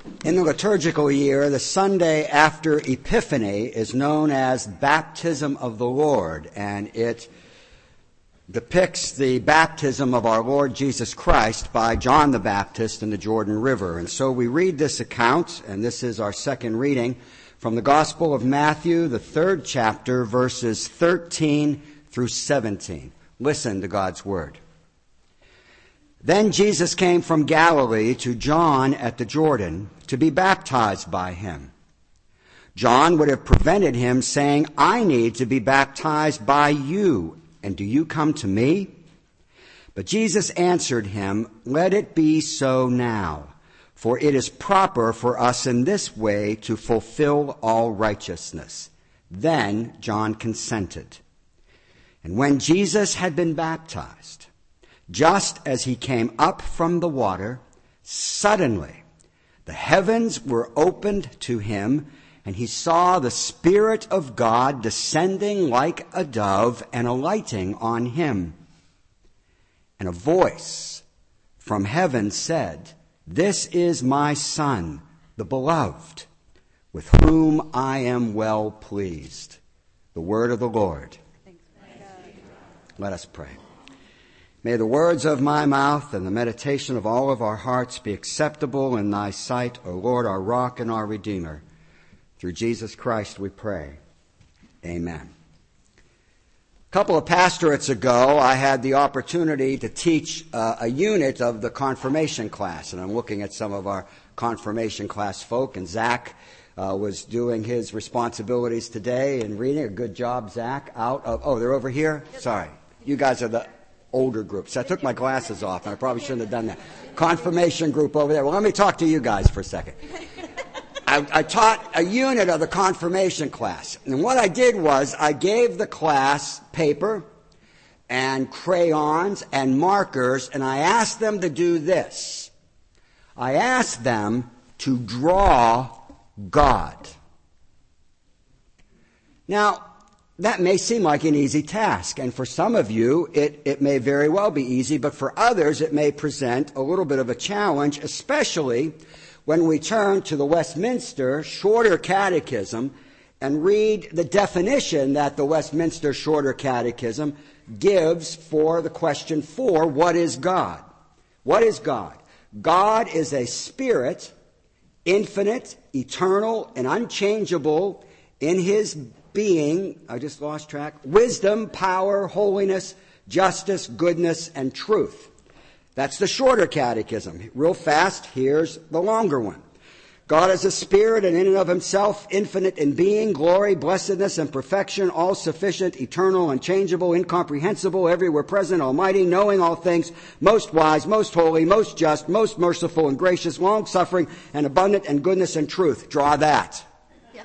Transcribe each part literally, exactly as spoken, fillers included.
In the liturgical year, the Sunday after Epiphany is known as Baptism of the Lord, and it depicts the baptism of our Lord Jesus Christ by John the Baptist in the Jordan River. And so we read this account, and this is our second reading from the Gospel of Matthew, the third chapter, verses thirteen through seventeen. Listen to God's word. Then Jesus came from Galilee to John at the Jordan to be baptized by him. John would have prevented him, saying, I need to be baptized by you, and do you come to me? But Jesus answered him, Let it be so now, for it is proper for us in this way to fulfill all righteousness. Then John consented. And when Jesus had been baptized, just as he came up from the water, suddenly the heavens were opened to him, and he saw the Spirit of God descending like a dove and alighting on him. And a voice from heaven said, This is my Son, the beloved, with whom I am well pleased. The word of the Lord. Let us pray. May the words of my mouth and the meditation of all of our hearts be acceptable in thy sight, O Lord, our rock and our Redeemer. Through Jesus Christ we pray. Amen. A couple of pastorates ago, I had the opportunity to teach uh, a unit of the confirmation class, and I'm looking at some of our confirmation class folk, and Zach uh, was doing his responsibilities today and reading. A good job, Zach. Out of oh, they're over here. Sorry, you guys are the older groups. I took my glasses off, and I probably shouldn't have done that. Confirmation group over there. Well, let me talk to you guys for a second. I, I taught a unit of the confirmation class, and what I did was I gave the class paper and crayons and markers, and I asked them to do this. I asked them to draw God. Now, that may seem like an easy task, and for some of you, it, it may very well be easy, but for others, it may present a little bit of a challenge, especially when we turn to the Westminster Shorter Catechism and read the definition that the Westminster Shorter Catechism gives for the question four, what is God? What is God? God is a spirit, infinite, eternal, and unchangeable in his being, I just lost track, wisdom, power, holiness, justice, goodness, and truth. That's the Shorter Catechism. Real fast, here's the longer one. God is a spirit and in and of himself, infinite in being, glory, blessedness, and perfection, all-sufficient, eternal, unchangeable, incomprehensible, everywhere present, almighty, knowing all things, most wise, most holy, most just, most merciful and gracious, long-suffering, and abundant in goodness and truth. Draw that. Yeah.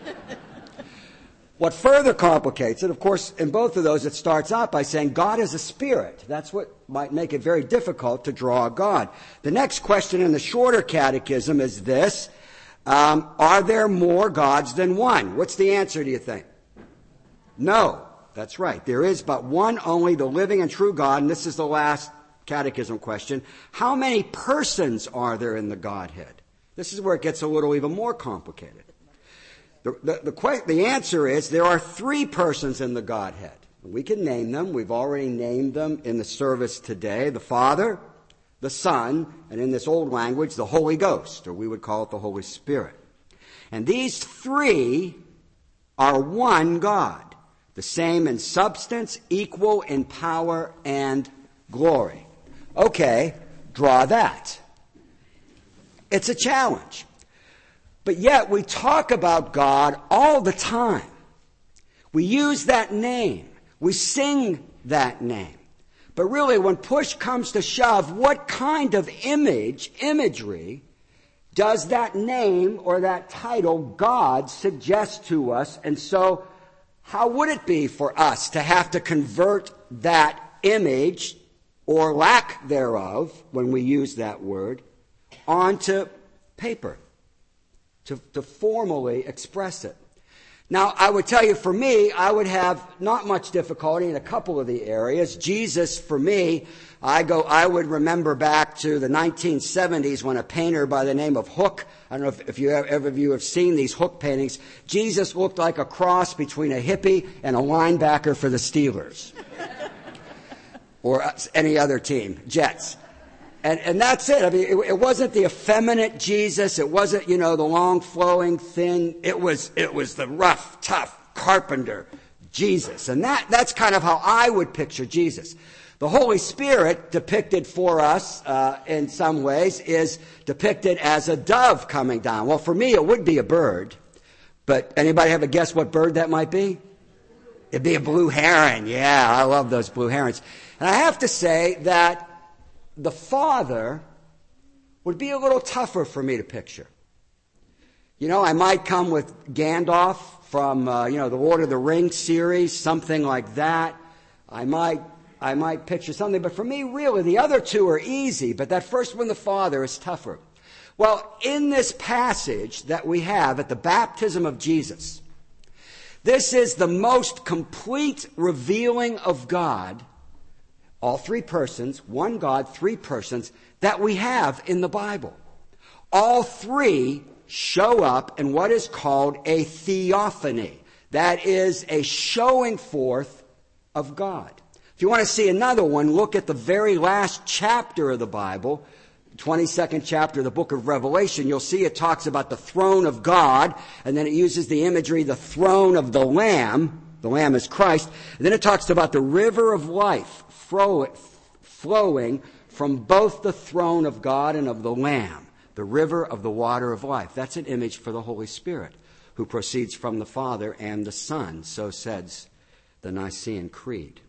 What further complicates it, of course, in both of those, it starts out by saying God is a spirit. That's what might make it very difficult to draw God. The next question in the Shorter Catechism is this. Um, are there more gods than one? What's the answer, do you think? No. That's right. There is but one only, the living and true God, and this is the last catechism question. How many persons are there in the Godhead? This is where it gets a little even more complicated. The, the, the, the answer is there are three persons in the Godhead. We can name them. We've already named them in the service today. The Father, the Son, and in this old language, the Holy Ghost, or we would call it the Holy Spirit. And these three are one God, the same in substance, equal in power and glory. Okay, draw that. It's a challenge. But yet we talk about God all the time. We use that name. We sing that name. But really, when push comes to shove, what kind of image, imagery, does that name or that title, God, suggest to us? And so, how would it be for us to have to convert that image, or lack thereof, when we use that word, onto paper? To, to formally express it. Now, I would tell you, for me, I would have not much difficulty in a couple of the areas. Jesus, for me, I go. I would remember back to the nineteen seventies when a painter by the name of Hook, I don't know if, if you ever of you have seen these Hook paintings, Jesus looked like a cross between a hippie and a linebacker for the Steelers. Or any other team, Jets. And, and that's it. I mean, it, it wasn't the effeminate Jesus. It wasn't, you know, the long, flowing, thin. It was, it was the rough, tough carpenter Jesus. And that, that's kind of how I would picture Jesus. The Holy Spirit, depicted for us uh, in some ways, is depicted as a dove coming down. Well, for me, it would be a bird. But anybody have a guess what bird that might be? It'd be a blue heron. Yeah, I love those blue herons. And I have to say that the Father would be a little tougher for me to picture. You know, I might come with Gandalf from, uh, you know, the Lord of the Rings series, something like that. I might, I might picture something. But for me, really, the other two are easy. But that first one, the Father, is tougher. Well, in this passage that we have at the baptism of Jesus, this is the most complete revealing of God, all three persons, one God, three persons, that we have in the Bible. All three show up in what is called a theophany. That is a showing forth of God. If you want to see another one, look at the very last chapter of the Bible, twenty-second chapter of the book of Revelation. You'll see it talks about the throne of God, and then it uses the imagery, the throne of the Lamb. The Lamb is Christ. And then it talks about the river of life flowing from both the throne of God and of the Lamb, the river of the water of life. That's an image for the Holy Spirit, who proceeds from the Father and the Son. So says the Nicene Creed.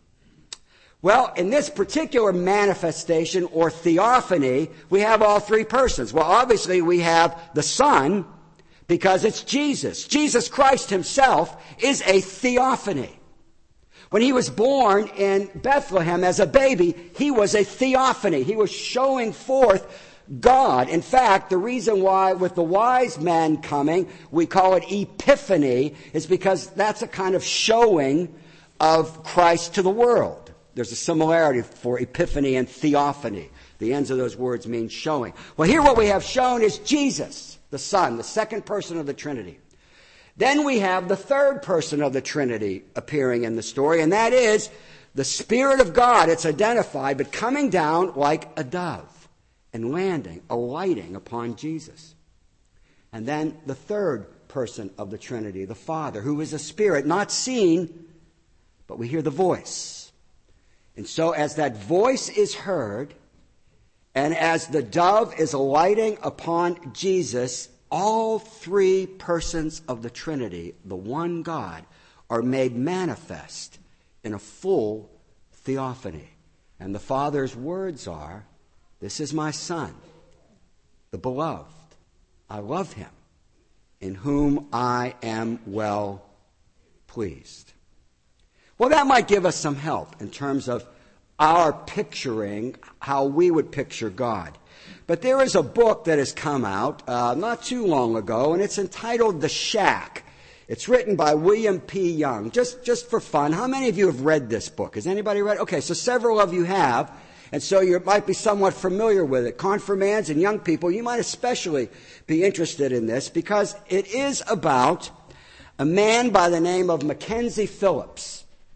Well, in this particular manifestation or theophany, we have all three persons. Well, obviously we have the Son, because it's Jesus. Jesus Christ himself is a theophany. When he was born in Bethlehem as a baby, he was a theophany. He was showing forth God. In fact, the reason why with the wise men coming, we call it Epiphany, is because that's a kind of showing of Christ to the world. There's a similarity for Epiphany and theophany. The ends of those words mean showing. Well, here what we have shown is Jesus, the Son, the second person of the Trinity. Then we have the third person of the Trinity appearing in the story, and that is the Spirit of God. It's identified, but coming down like a dove and landing, alighting upon Jesus. And then the third person of the Trinity, the Father, who is a Spirit, not seen, but we hear the voice. And so as that voice is heard, and as the dove is alighting upon Jesus, all three persons of the Trinity, the one God, are made manifest in a full theophany. And the Father's words are, "This is my Son, the beloved. I love him, in whom I am well pleased." Well, that might give us some help in terms of our picturing how we would picture God. But there is a book that has come out uh, not too long ago, and it's entitled The Shack. It's written by William P. Young. Just, just for fun, how many of you have read this book? Has anybody read it? Okay, so several of you have, and so you might be somewhat familiar with it. Confirmands and young people, you might especially be interested in this because it is about a man by the name of Mackenzie Phillips,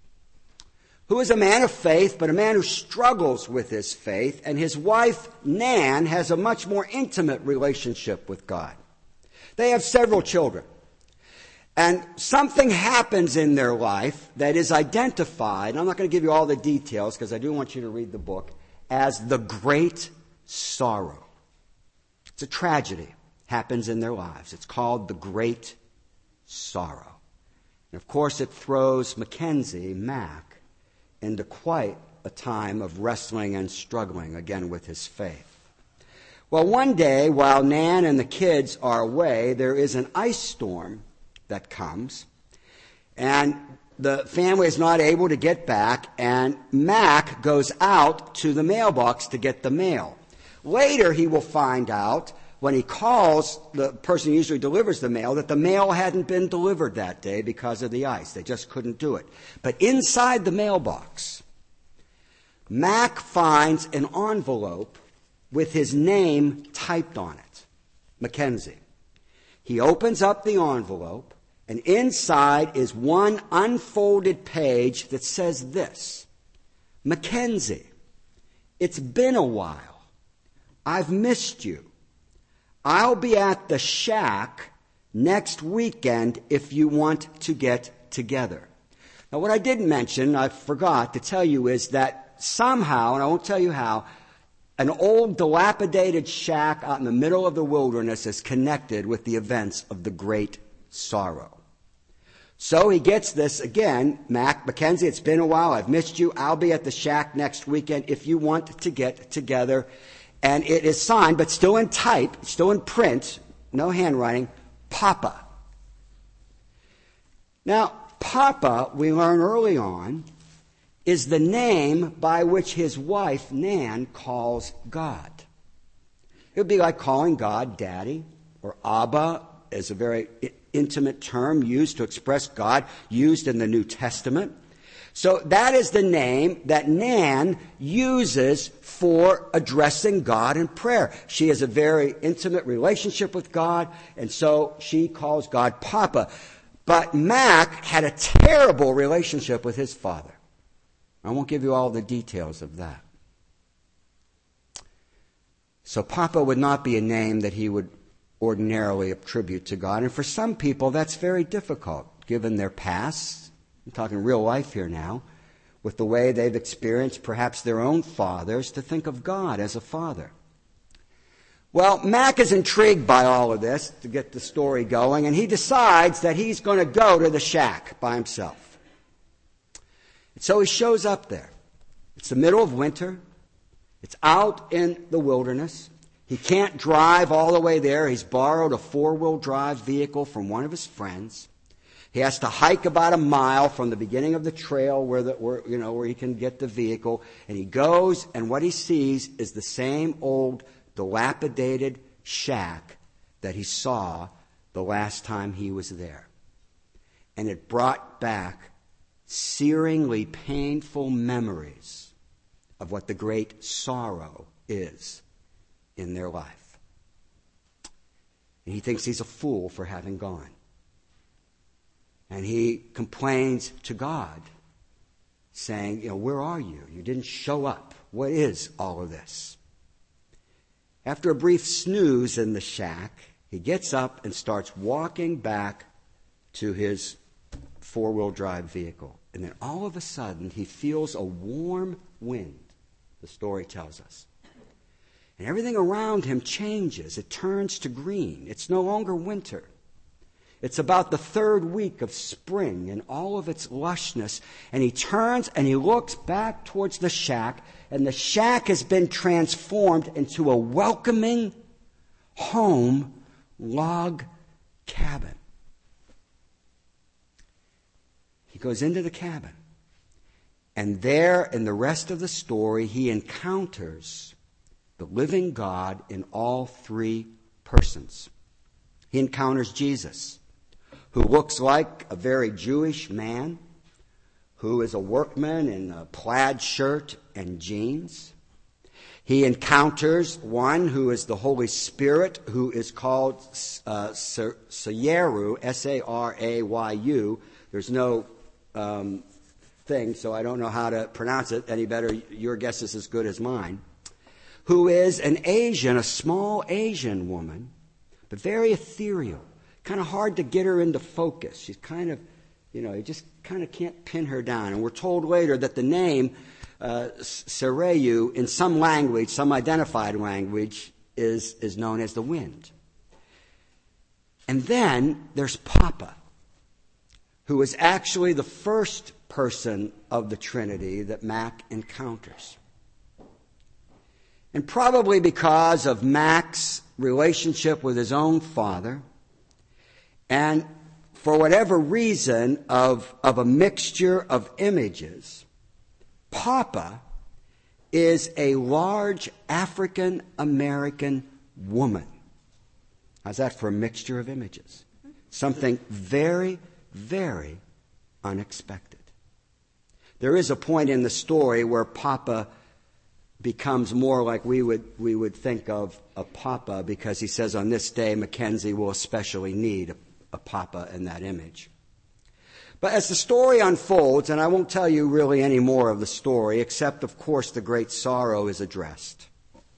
who is a man of faith, but a man who struggles with his faith, and his wife, Nan, has a much more intimate relationship with God. They have several children. And something happens in their life that is identified, I'm not going to give you all the details because I do want you to read the book, as the great sorrow. It's a tragedy happens in their lives. It's called the great sorrow. And of course it throws Mackenzie, Mac, into quite a time of wrestling and struggling again with his faith. Well, one day, while Nan and the kids are away, there is an ice storm that comes, and the family is not able to get back, and Mac goes out to the mailbox to get the mail. Later, he will find out when he calls the person who usually delivers the mail, that the mail hadn't been delivered that day because of the ice. They just couldn't do it. But inside the mailbox, Mac finds an envelope with his name typed on it, Mackenzie. He opens up the envelope, and inside is one unfolded page that says this: Mackenzie, it's been a while. I've missed you. I'll be at the shack next weekend if you want to get together. Now, what I didn't mention, I forgot to tell you, is that somehow, and I won't tell you how, an old dilapidated shack out in the middle of the wilderness is connected with the events of the Great Sorrow. So he gets this again, Mac, Mackenzie, it's been a while, I've missed you, I'll be at the shack next weekend if you want to get together. And it is signed, but still in type, still in print, no handwriting, Papa. Now, Papa, we learn early on, is the name by which his wife, Nan, calls God. It would be like calling God Daddy, or Abba is a very intimate term used to express God, used in the New Testament. So that is the name that Nan uses for addressing God in prayer. She has a very intimate relationship with God, and so she calls God Papa. But Mac had a terrible relationship with his father. I won't give you all the details of that. So Papa would not be a name that he would ordinarily attribute to God. And for some people, that's very difficult, given their past. I'm talking real life here now, with the way they've experienced perhaps their own fathers, to think of God as a father. Well, Mac is intrigued by all of this to get the story going, and he decides that he's going to go to the shack by himself. And so he shows up there. It's the middle of winter. It's out in the wilderness. He can't drive all the way there. He's borrowed a four-wheel drive vehicle from one of his friends. He has to hike about a mile from the beginning of the trail where, the, where, you know, where he can get the vehicle. And he goes, and what he sees is the same old dilapidated shack that he saw the last time he was there. And it brought back searingly painful memories of what the great sorrow is in their life. And he thinks he's a fool for having gone. And he complains to God, saying, you know, where are you? You didn't show up. What is all of this? After a brief snooze in the shack, he gets up and starts walking back to his four-wheel drive vehicle. And then all of a sudden, he feels a warm wind, the story tells us. And everything around him changes. It turns to green. It's no longer winter. It's about the third week of spring in all of its lushness. And he turns and he looks back towards the shack, and the shack has been transformed into a welcoming home log cabin. He goes into the cabin, and there in the rest of the story he encounters the living God in all three persons. He encounters Jesus, who looks like a very Jewish man, who is a workman in a plaid shirt and jeans. He encounters one who is the Holy Spirit, who is called uh, Sayaru, S A R A Y U. There's no um, thing, so I don't know how to pronounce it any better. Your guess is as good as mine. Who is an Asian, a small Asian woman, but very ethereal. Kind of hard to get her into focus. She's kind of, you know, you just kind of can't pin her down. And we're told later that the name uh, Sereyu, in some language, some identified language, is, is known as the wind. And then there's Papa, who is actually the first person of the Trinity that Mac encounters. And probably because of Mac's relationship with his own father, and for whatever reason of, of a mixture of images, Papa is a large African American woman How's that for a mixture of images? Something very, very unexpected. There is a point in the story where Papa becomes more like we would we would think of a Papa, because he says on this day Mackenzie will especially need a, a Papa in that image. But as the story unfolds, and I won't tell you really any more of the story, except of course the great sorrow is addressed,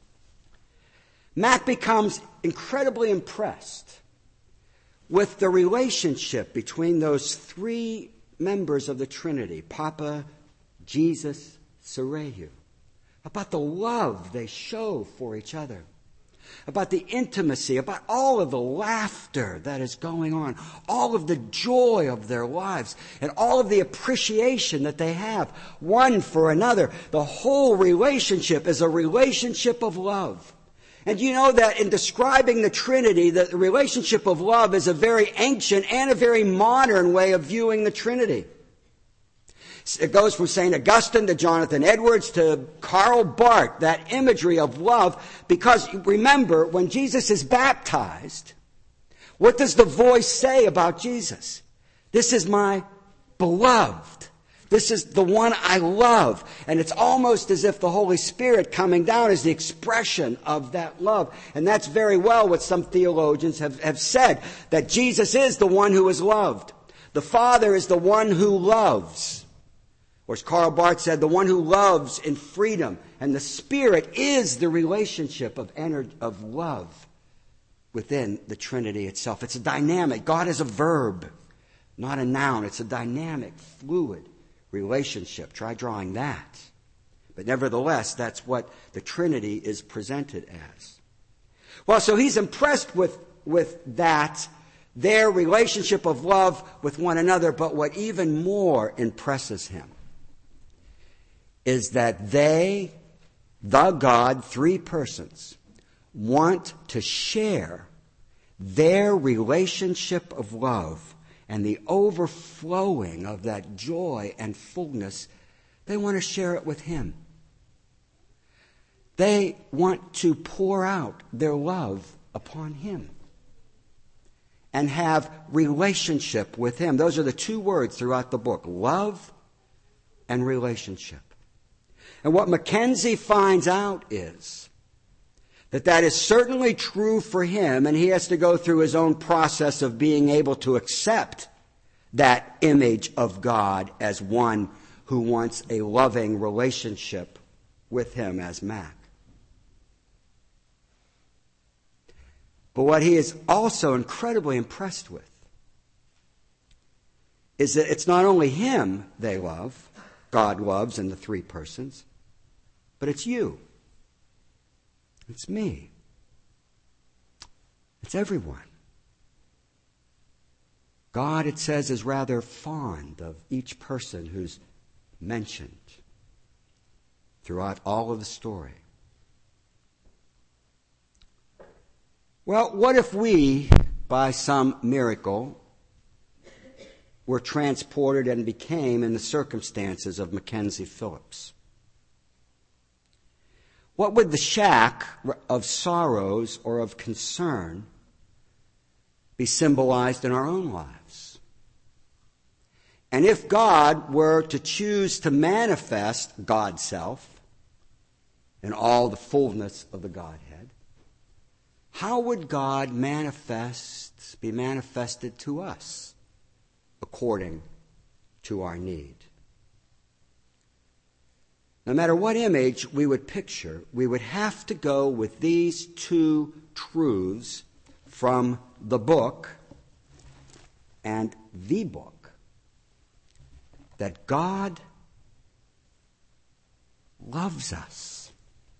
Mac becomes incredibly impressed with the relationship between those three members of the Trinity, Papa, Jesus, Sarayu, about the love they show for each other, about the intimacy, about all of the laughter that is going on, all of the joy of their lives, and all of the appreciation that they have one for another. The whole relationship is a relationship of love. And you know that in describing the Trinity, the relationship of love is a very ancient and a very modern way of viewing the Trinity. It goes from Saint Augustine to Jonathan Edwards to Karl Barth, that imagery of love. Because remember, when Jesus is baptized, what does the voice say about Jesus? This is my beloved. This is the one I love. And it's almost as if the Holy Spirit coming down is the expression of that love. And that's very well what some theologians have, have said, that Jesus is the one who is loved. The Father is the one who loves. Or as Karl Barth said, the one who loves in freedom. And the Spirit is the relationship of energy, of love within the Trinity itself. It's a dynamic. God is a verb, not a noun. It's a dynamic, fluid relationship. Try drawing that. But nevertheless, that's what the Trinity is presented as. Well, so he's impressed with, with that, their relationship of love with one another. But what even more impresses him is that they, the God, three persons, want to share their relationship of love and the overflowing of that joy and fullness. They want to share it with him. They want to pour out their love upon him and have relationship with him. Those are the two words throughout the book, love and relationship. And what Mackenzie finds out is that that is certainly true for him, and he has to go through his own process of being able to accept that image of God as one who wants a loving relationship with him as Mac. But what he is also incredibly impressed with is that it's not only him they love, God loves in the three persons, but it's you. It's me. It's everyone. God, it says, is rather fond of each person who's mentioned throughout all of the story. Well, what if we, by some miracle, were transported and became in the circumstances of Mackenzie Phillips? What would the shack of sorrows or of concern be symbolized in our own lives? And if God were to choose to manifest God's self in all the fullness of the Godhead, how would God manifest, be manifested to us according to our need? No matter what image we would picture, we would have to go with these two truths from the book and the book, that God loves us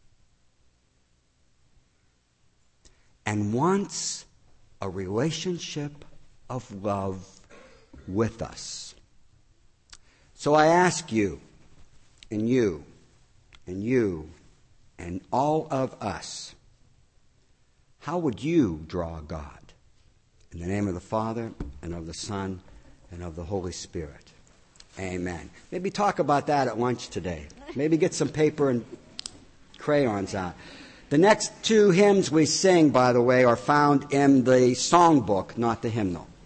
and wants a relationship of love with us. So I ask you, and you, and you, and all of us, how would you draw God? In the name of the Father, and of the Son, and of the Holy Spirit. Amen. Maybe talk about that at lunch today. Maybe get some paper and crayons out. The next two hymns we sing, by the way, are found in the songbook, not the hymnal.